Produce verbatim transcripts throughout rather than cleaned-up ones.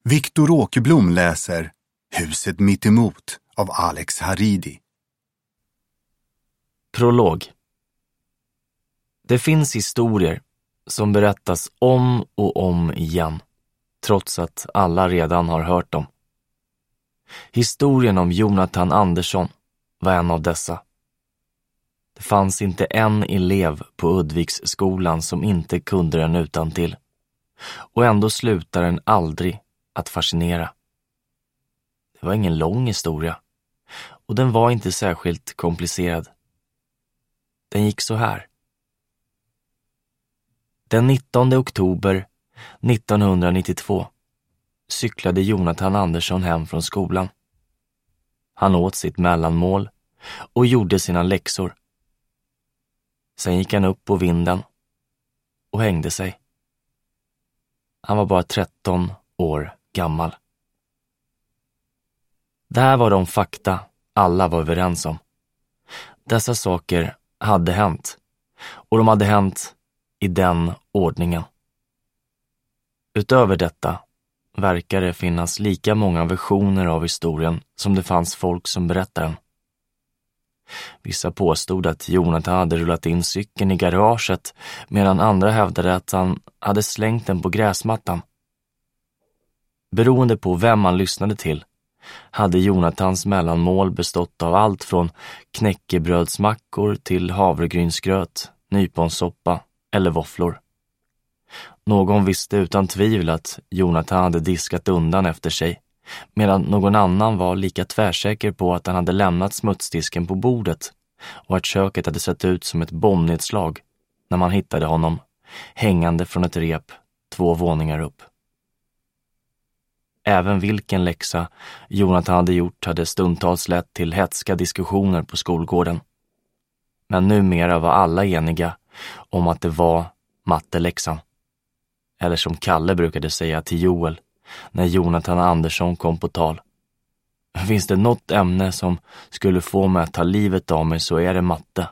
Viktor Åkerblom läser Huset mitt emot av Alex Haridi. Prolog. Det finns historier som berättas om och om igen, trots att alla redan har hört dem. Historien om Jonathan Andersson var en av dessa. Det fanns inte en elev på Udviksskolan som inte kunde den utan till. Och ändå slutar den aldrig att fascinera. Det var ingen lång historia. Och den var inte särskilt komplicerad. Den gick så här. Den nittonde oktober nittonhundranittiotvå cyklade Jonathan Andersson hem från skolan. Han åt sitt mellanmål och gjorde sina läxor. Sen gick han upp på vinden och hängde sig. Han var bara tretton år gammal. Det här var de fakta alla var överens om. Dessa saker hade hänt, och de hade hänt i den ordningen. Utöver detta verkar det finnas lika många versioner av historien som det fanns folk som berättade den. Vissa påstod att Jonathan hade rullat in cykeln i garaget, medan andra hävdade att han hade slängt den på gräsmattan. Beroende på vem man lyssnade till hade Jonathans mellanmål bestått av allt från knäckebrödsmackor till havregrynsgröt, nyponsoppa eller våfflor. Någon visste utan tvivel att Jonathan hade diskat undan efter sig, medan någon annan var lika tvärsäker på att han hade lämnat smutsdisken på bordet och att köket hade sett ut som ett bombnedslag när man hittade honom hängande från ett rep två våningar upp. Även vilken läxa Jonathan hade gjort hade stundtals lett till hätska diskussioner på skolgården. Men numera var alla eniga om att det var matteläxan. Eller som Kalle brukade säga till Joel när Jonathan Andersson kom på tal. Finns det något ämne som skulle få mig att ta livet av mig så är det matte.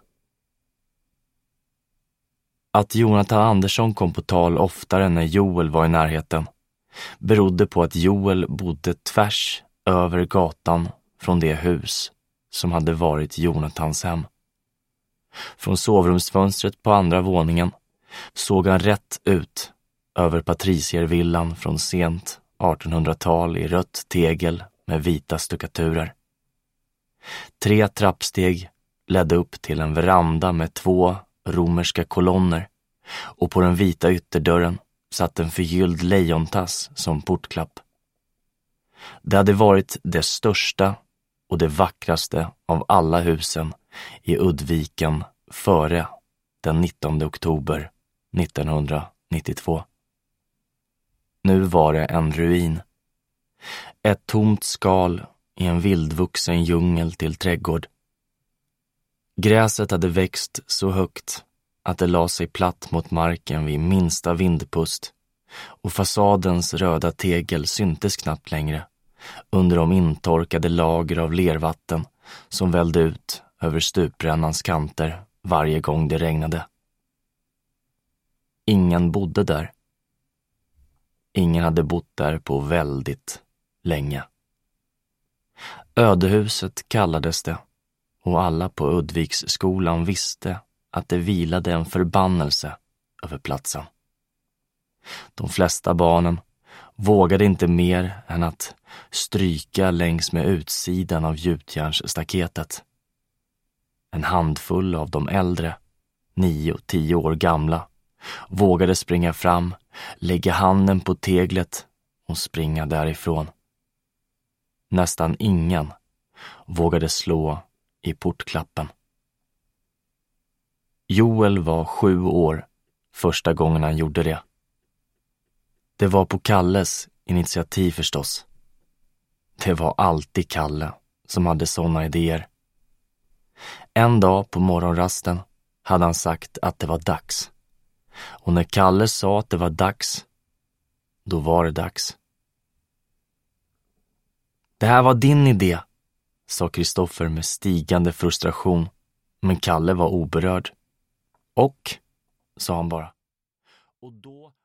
Att Jonathan Andersson kom på tal oftare när Joel var i närheten berodde på att Joel bodde tvärs över gatan från det hus som hade varit Jonathans hem. Från sovrumsfönstret på andra våningen såg han rätt ut över patriciervillan från sent artonhundratal i rött tegel med vita stuckaturer. Tre trappsteg ledde upp till en veranda med två romerska kolonner, och på den vita ytterdörren satt en förgylld lejontass som portklapp. Det hade varit det största och det vackraste av alla husen i Udviken före den nittonde oktober nittonhundranittiotvå. Nu var det en ruin. Ett tomt skal i en vildvuxen djungel till trädgård. Gräset hade växt så högt att det la sig platt mot marken vid minsta vindpust, och fasadens röda tegel syntes knappt längre under de intorkade lager av lervatten som vällde ut över stuprännans kanter varje gång det regnade. Ingen bodde där. Ingen hade bott där på väldigt länge. Ödehuset kallades det, och alla på Udviksskolan visste att det vilade en förbannelse över platsen. De flesta barnen vågade inte mer än att stryka längs med utsidan av gjutjärnsstaketet. En handfull av de äldre, nio och tio år gamla, vågade springa fram, lägga handen på teglet och springa därifrån. Nästan ingen vågade slå i portklappen. Joel var sju år första gången han gjorde det. Det var på Kalles initiativ förstås. Det var alltid Kalle som hade sådana idéer. En dag på morgonrasten hade han sagt att det var dags. Och när Kalle sa att det var dags, då var det dags. Det här var din idé, sa Kristoffer med stigande frustration, men Kalle var oberörd. Och, sa han bara. Och då